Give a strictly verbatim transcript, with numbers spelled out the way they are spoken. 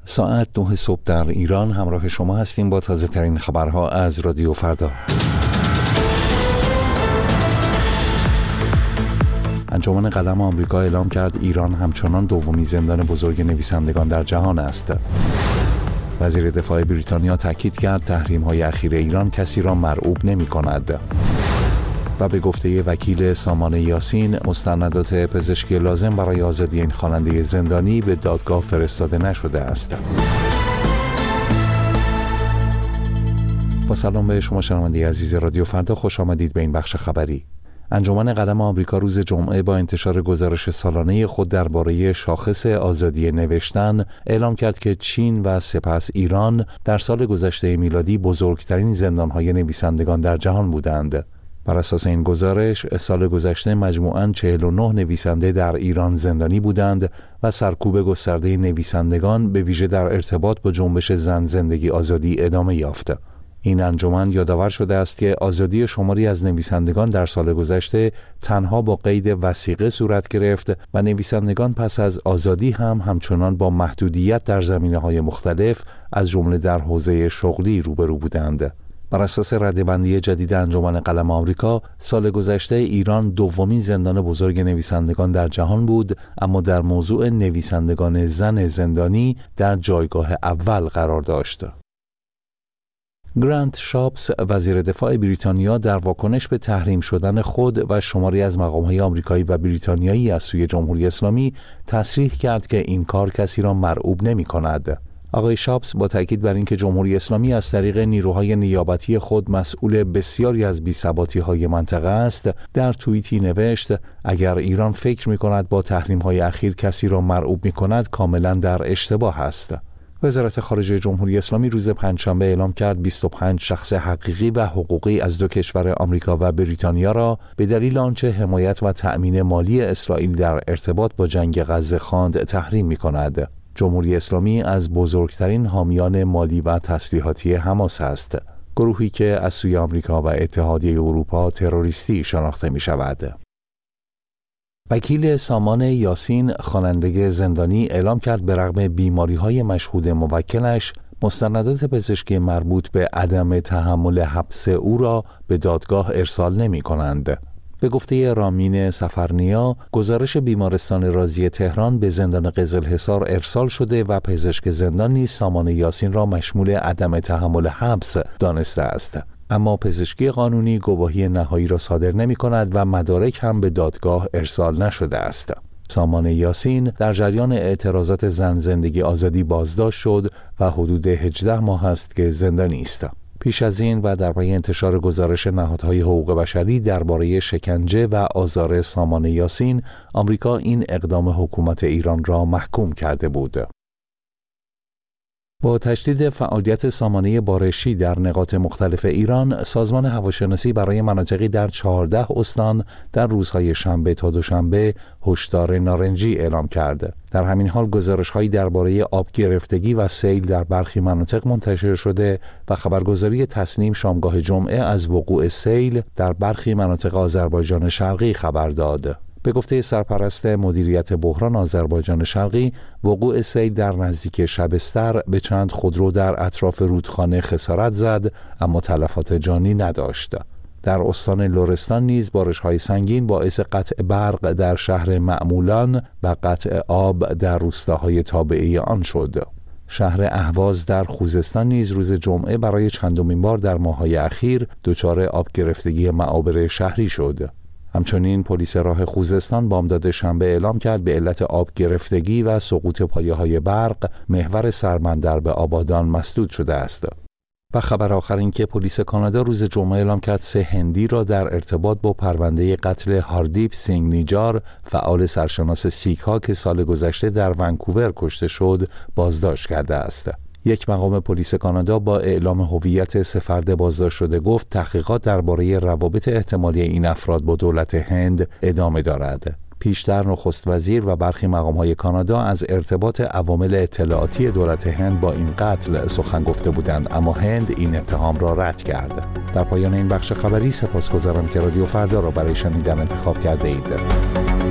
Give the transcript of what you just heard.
ساعت نه صبح در ایران همراه شما هستیم با تازه ترین خبرها از رادیو فردا. انجمن قلم آمریکا اعلام کرد ایران همچنان دومین زندان بزرگ نویسندگان در جهان است. وزیر دفاع بریتانیا تاکید کرد تحریم‌های اخیر ایران کسی را مرعوب نمی‌کند. و به گفته وکیل سامان یاسین مستندات پزشکی لازم برای آزادی این خواننده زندانی به دادگاه فرستاده نشده است. با سلام به شما شنونده عزیز رادیو فردا، خوش آمدید به این بخش خبری. انجمن قلم آمریکا روز جمعه با انتشار گزارش سالانه خود درباره شاخص آزادی نوشتن اعلام کرد که چین و سپس ایران در سال گذشته میلادی بزرگترین زندان‌های نویسندگان در جهان بودند. بر اساس این گزارش سال گذشته مجموعاً چهل و نه نویسنده در ایران زندانی بودند و سرکوب گسترده نویسندگان به ویژه در ارتباط با جنبش زن زندگی آزادی ادامه یافت. این انجمن یادآور شده است که آزادی شماری از نویسندگان در سال گذشته تنها با قید وثیقه صورت گرفت و نویسندگان پس از آزادی هم همچنان با محدودیت در زمینه‌های مختلف از جمله در حوزه شغلی روبرو بودند. بر اساس رده‌بندی جدید انجمن قلم آمریکا، سال گذشته ایران دومین زندان بزرگ نویسندگان در جهان بود، اما در موضوع نویسندگان زن زندانی در جایگاه اول قرار داشت. گرانت شاپس، وزیر دفاع بریتانیا، در واکنش به تحریم شدن خود و شماری از مقام‌های آمریکایی و بریتانیایی از سوی جمهوری اسلامی تصریح کرد که این کار کسی را مرعوب نمی‌کند. آقای شاپس با تاکید بر اینکه جمهوری اسلامی از طریق نیروهای نیابتی خود مسئول بسیاری از بی‌ثباتی‌های منطقه است، در توییتی نوشت: اگر ایران فکر می‌کند با تحریم‌های اخیر کسی را مرعوب می‌کند، کاملاً در اشتباه است. وزارت خارجه جمهوری اسلامی روز پنجشنبه اعلام کرد بیست و پنج شخص حقیقی و حقوقی از دو کشور آمریکا و بریتانیا را به دلیل آنچه حمایت و تأمین مالی اسرائیل در ارتباط با جنگ غزه خواند تحریم می‌کند. جمهوری اسلامی از بزرگترین حامیان مالی و تسلیحاتی حماس است، گروهی که از سوی آمریکا و اتحادیه اروپا تروریستی شناخته می شود. وکیل سامان یاسین، خواننده زندانی، اعلام کرد به رغم بیماری‌های مشهود موکلش، مستندات پزشکی مربوط به عدم تحمل حبس او را به دادگاه ارسال نمی‌کنند. به گفته رامین سفرنیا، گزارش بیمارستان رازی تهران به زندان قزلحصار ارسال شده و پزشک زندان نیز سامان یاسین را مشمول عدم تحمل حبس دانسته است. اما پزشکی قانونی گواهی نهایی را صادر نمی کند و مدارک هم به دادگاه ارسال نشده است. سامان یاسین در جریان اعتراضات زن زندگی آزادی بازداشت شد و حدود هجده ماه است که زندانی است. پیش از این و در پی انتشار گزارش نهادهای حقوق بشری درباره شکنجه و آزار سامان یاسین، آمریکا این اقدام حکومت ایران را محکوم کرده بود. با تشدید فعالیت سامانه بارشی در نقاط مختلف ایران، سازمان هواشناسی برای مناطقی در چهارده استان در روزهای شنبه تا دوشنبه هشدار نارنجی اعلام کرد. در همین حال گزارش‌هایی درباره آب گرفتگی و سیل در برخی مناطق منتشر شده و خبرگزاری تسنیم شامگاه جمعه از وقوع سیل در برخی مناطق آذربایجان شرقی خبر داد. به گفته سرپرست مدیریت بحران آذربایجان شرقی، وقوع سیل در نزدیکی شبستر به چند خودرو در اطراف رودخانه خسارت زد، اما تلفات جانی نداشت. در استان لرستان نیز بارش‌های سنگین باعث قطع برق در شهر معمولان و قطع آب در روستاهای تابعه آن شد. شهر اهواز در خوزستان نیز روز جمعه برای چندمین بار در ماه‌های اخیر دچار آب گرفتگی معابر شهری شد. همچنین پلیس راه خوزستان بامداد شنبه اعلام کرد به علت آب گرفتگی و سقوط پایه‌های برق، محور سربندر به آبادان مسدود شده است. و خبر آخر این که پلیس کانادا روز جمعه اعلام کرد سه هندی را در ارتباط با پرونده قتل هاردیپ سینگ نیجار، فعال سرشناس سیک‌ها که سال گذشته در ونکوور کشته شد، بازداشت کرده است. یک مقام پلیس کانادا با اعلام هویت سه فرد بازداشت شده گفت تحقیقات درباره روابط احتمالی این افراد با دولت هند ادامه دارد. پیشتر نخست وزیر و برخی مقام‌های کانادا از ارتباط عوامل اطلاعاتی دولت هند با این قتل سخن گفته بودند، اما هند این اتهام را رد کرد. در پایان این بخش خبری سپاسگزارم که رادیو فردا را برای شنیدن انتخاب کرده اید.